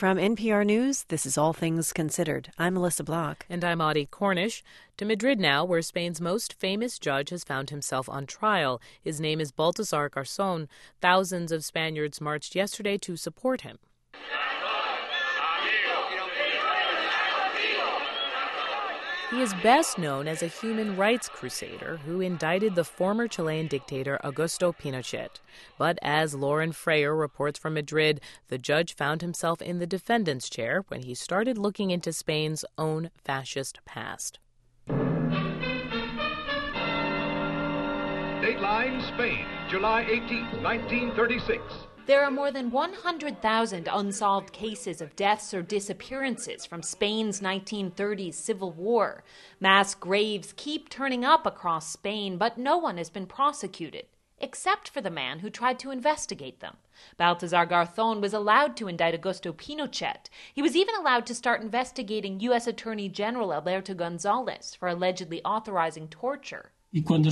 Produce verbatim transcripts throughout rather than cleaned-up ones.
From N P R News, this is All Things Considered. I'm Melissa Block. And I'm Audie Cornish. To Madrid now, where Spain's most famous judge has found himself on trial. His name is Baltasar Garzón. Thousands of Spaniards marched yesterday to support him. He is best known as a human rights crusader who indicted the former Chilean dictator Augusto Pinochet. But as Lauren Freyer reports from Madrid, the judge found himself in the defendant's chair when he started looking into Spain's own fascist past. Dateline Spain, July eighteenth, nineteen thirty-six. There are more than one hundred thousand unsolved cases of deaths or disappearances from Spain's nineteen thirties civil war. Mass graves keep turning up across Spain, but no one has been prosecuted, except for the man who tried to investigate them. Baltasar Garzón was allowed to indict Augusto Pinochet. He was even allowed to start investigating U S Attorney General Alberto González for allegedly authorizing torture. But when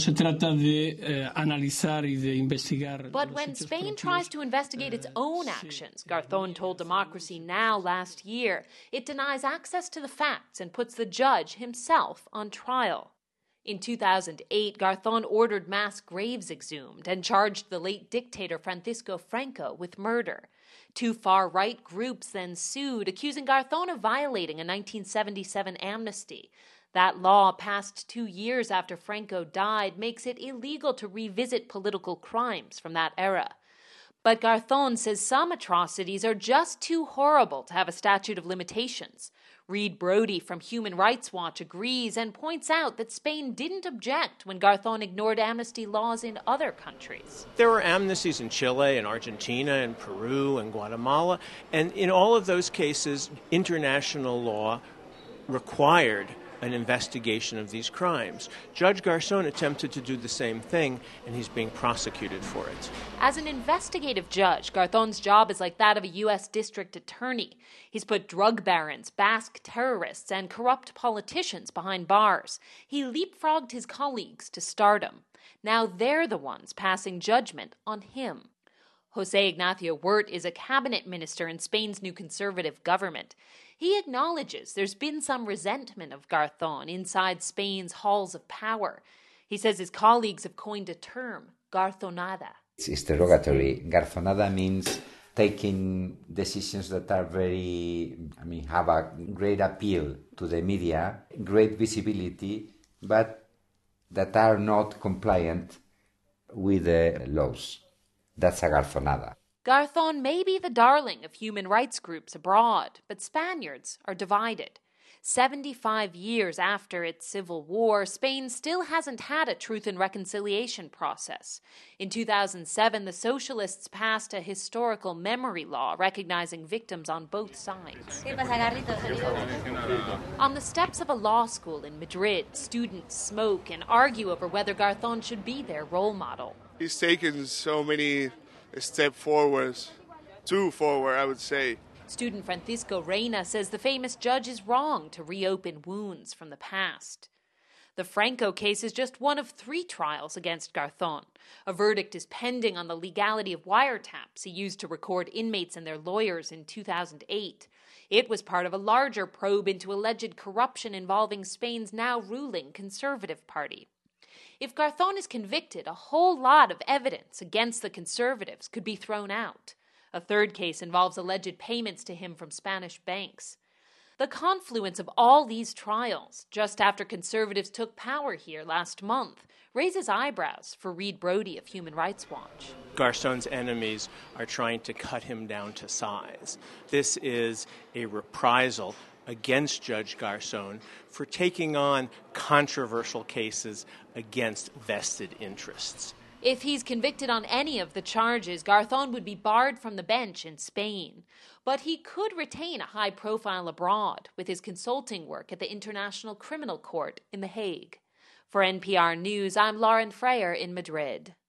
Spain tries to investigate its own actions, Garzón told Democracy Now! Last year, it denies access to the facts and puts the judge himself on trial. In two thousand eight, Garzón ordered mass graves exhumed and charged the late dictator Francisco Franco with murder. Two far-right groups then sued, accusing Garzón of violating a nineteen seventy-seven amnesty. That law, passed two years after Franco died, makes it illegal to revisit political crimes from that era. But Garzón says some atrocities are just too horrible to have a statute of limitations. Reed Brody from Human Rights Watch agrees and points out that Spain didn't object when Garzón ignored amnesty laws in other countries. There were amnesties in Chile and Argentina and Peru and Guatemala, and in all of those cases, international law required an investigation of these crimes. Judge Garzón attempted to do the same thing, and he's being prosecuted for it. As an investigative judge, Garzón's job is like that of a U S district attorney. He's put drug barons, Basque terrorists, and corrupt politicians behind bars. He leapfrogged his colleagues to stardom. Now they're the ones passing judgment on him. José Ignacio Huert is a cabinet minister in Spain's new conservative government. He acknowledges there's been some resentment of Garzón inside Spain's halls of power. He says his colleagues have coined a term, garzonada. It's derogatory. Garzonada means taking decisions that are very, I mean, have a great appeal to the media, great visibility, but that are not compliant with the laws. That's a garzonada. Garzón may be the darling of human rights groups abroad, but Spaniards are divided. seventy-five years after its civil war, Spain still hasn't had a truth and reconciliation process. In two thousand seven, the socialists passed a historical memory law recognizing victims on both sides. On the steps of a law school in Madrid, students smoke and argue over whether Garzón should be their role model. He's taken so many steps forwards, two forward, I would say. Student Francisco Reina says the famous judge is wrong to reopen wounds from the past. The Franco case is just one of three trials against Garzón. A verdict is pending on the legality of wiretaps he used to record inmates and their lawyers in two thousand eight. It was part of a larger probe into alleged corruption involving Spain's now ruling Conservative Party. If Garzón is convicted, a whole lot of evidence against the conservatives could be thrown out. A third case involves alleged payments to him from Spanish banks. The confluence of all these trials, just after conservatives took power here last month, raises eyebrows for Reed Brody of Human Rights Watch. Garzón's enemies are trying to cut him down to size. This is a reprisal against Judge Garzón for taking on controversial cases against vested interests. If he's convicted on any of the charges, Garzón would be barred from the bench in Spain. But he could retain a high profile abroad with his consulting work at the International Criminal Court in The Hague. For N P R News, I'm Lauren Freyer in Madrid.